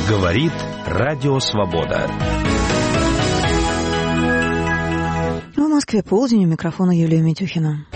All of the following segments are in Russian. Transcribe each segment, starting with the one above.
Говорит Радио Свобода. В Москве полдень, у микрофона Юлия Митюхина.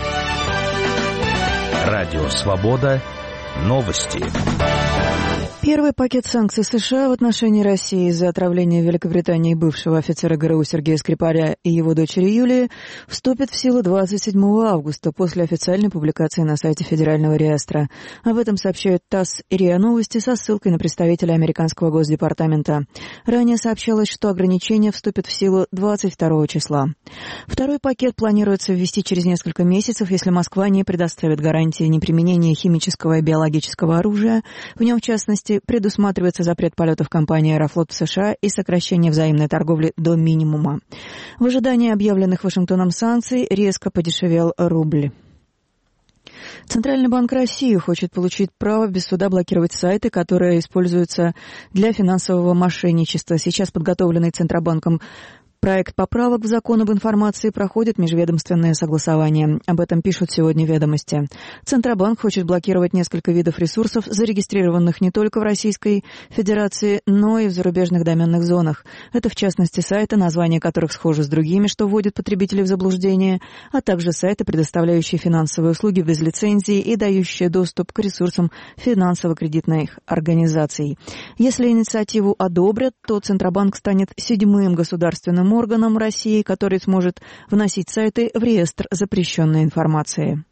Радио Свобода. Новости. Первый пакет санкций США в отношении России из-за отравления в Великобритании бывшего офицера ГРУ Сергея Скрипаля и его дочери Юлии вступит в силу 27 августа после официальной публикации на сайте Федерального реестра. Об этом сообщают ТАСС и РИА Новости со ссылкой на представителя американского Госдепартамента. Ранее сообщалось, что ограничения вступят в силу 22 числа. Второй пакет планируется ввести через несколько месяцев, если Москва не предоставит гарантии неприменения химического и биологического оружия. В нем, в частности, предусматривается запрет полетов компании «Аэрофлот» в США и сокращение взаимной торговли до минимума. В ожидании объявленных Вашингтоном санкций резко подешевел рубль. Центральный банк России хочет получить право без суда блокировать сайты, которые используются для финансового мошенничества. Сейчас подготовленный Центробанком проект поправок в закон об информации проходит межведомственное согласование. Об этом пишут сегодня «Ведомости». Центробанк хочет блокировать несколько видов ресурсов, зарегистрированных не только в Российской Федерации, но и в зарубежных доменных зонах. Это, в частности, сайты, названия которых схожи с другими, что вводит потребителей в заблуждение, а также сайты, предоставляющие финансовые услуги без лицензии и дающие доступ к ресурсам финансово-кредитных организаций. Если инициативу одобрят, то Центробанк станет седьмым государственным органом России, который сможет вносить сайты в реестр запрещенной информации.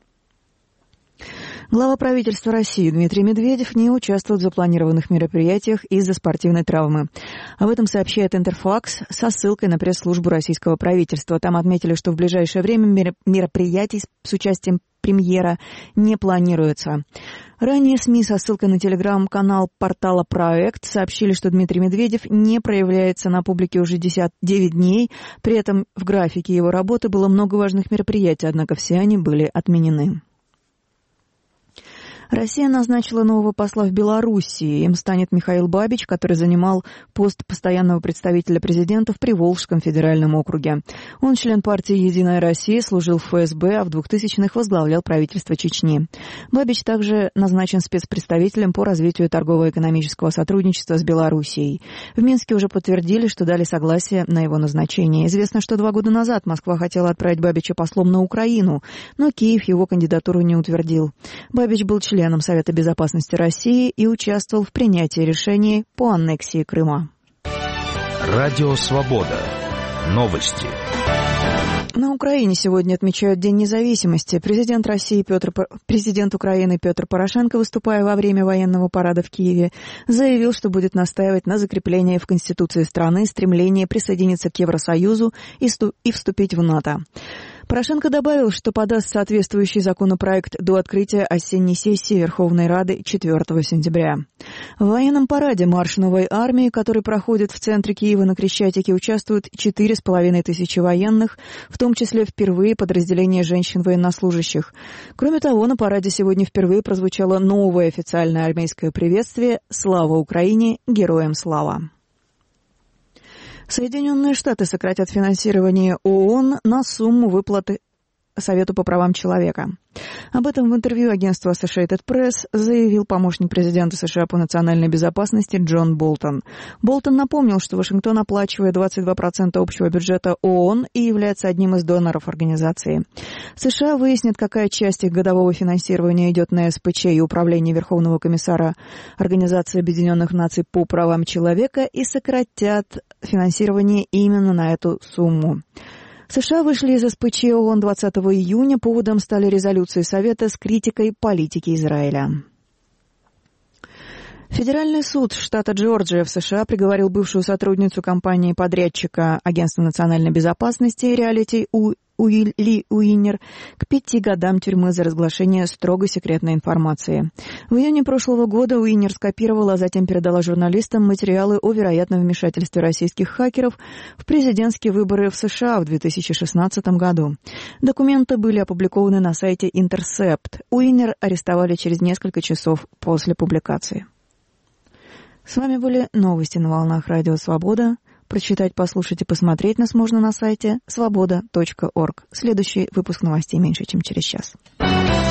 Глава правительства России Дмитрий Медведев не участвует в запланированных мероприятиях из-за спортивной травмы. Об этом сообщает Интерфакс со ссылкой на пресс-службу российского правительства. Там отметили, что в ближайшее время мероприятий с участием премьера не планируется. Ранее СМИ со ссылкой на телеграм-канал портала «Проект» сообщили, что Дмитрий Медведев не проявляется на публике уже 9 дней. При этом в графике его работы было много важных мероприятий, однако все они были отменены. Россия назначила нового посла в Белоруссии. Им станет Михаил Бабич, который занимал пост постоянного представителя президента в Приволжском федеральном округе. Он член партии «Единая Россия», служил в ФСБ, а в 2000-х возглавлял правительство Чечни. Бабич также назначен спецпредставителем по развитию торгово-экономического сотрудничества с Белоруссией. В Минске уже подтвердили, что дали согласие на его назначение. Известно, что 2 года назад Москва хотела отправить Бабича послом на Украину, но Киев его кандидатуру не утвердил. Бабич был членом Совета безопасности России и участвовал в принятии решений по аннексии Крыма. Радио Свобода. Новости. На Украине сегодня отмечают День независимости. Президент Украины Петр Порошенко, выступая во время военного парада в Киеве, заявил, что будет настаивать на закреплении в Конституции страны стремления присоединиться к Евросоюзу и вступить в НАТО. Порошенко добавил, что подаст соответствующий законопроект до открытия осенней сессии Верховной Рады 4 сентября. В военном параде марш новой армии, который проходит в центре Киева на Крещатике, участвуют 4500 военных, в том числе впервые подразделения женщин-военнослужащих. Кроме того, на параде сегодня впервые прозвучало новое официальное армейское приветствие «Слава Украине! Героям слава!». Соединенные Штаты сократят финансирование ООН на сумму выплаты Совету по правам человека. Об этом в интервью агентству Associated Press заявил помощник президента США по национальной безопасности Джон Болтон. Болтон напомнил, что Вашингтон оплачивает 22% общего бюджета ООН и является одним из доноров организации. США выяснят, какая часть их годового финансирования идет на СПЧ и Управление Верховного комиссара Организации Объединенных Наций по правам человека и сократят финансирование именно на эту сумму. США вышли из СПЧ ООН 20 июня. Поводом стали резолюции Совета с критикой политики Израиля. Федеральный суд штата Джорджия в США приговорил бывшую сотрудницу компании-подрядчика Агентства национальной безопасности «Реалити» Ли Уиннер к 5 годам тюрьмы за разглашение строго секретной информации. В июне прошлого года Уиннер скопировала, а затем передала журналистам материалы о вероятном вмешательстве российских хакеров в президентские выборы в США в 2016 году. Документы были опубликованы на сайте Intercept. Уиннер арестовали через несколько часов после публикации. С вами были новости на волнах Радио Свобода. Прочитать, послушать и посмотреть нас можно на сайте svoboda.org. Следующий выпуск новостей меньше, чем через час.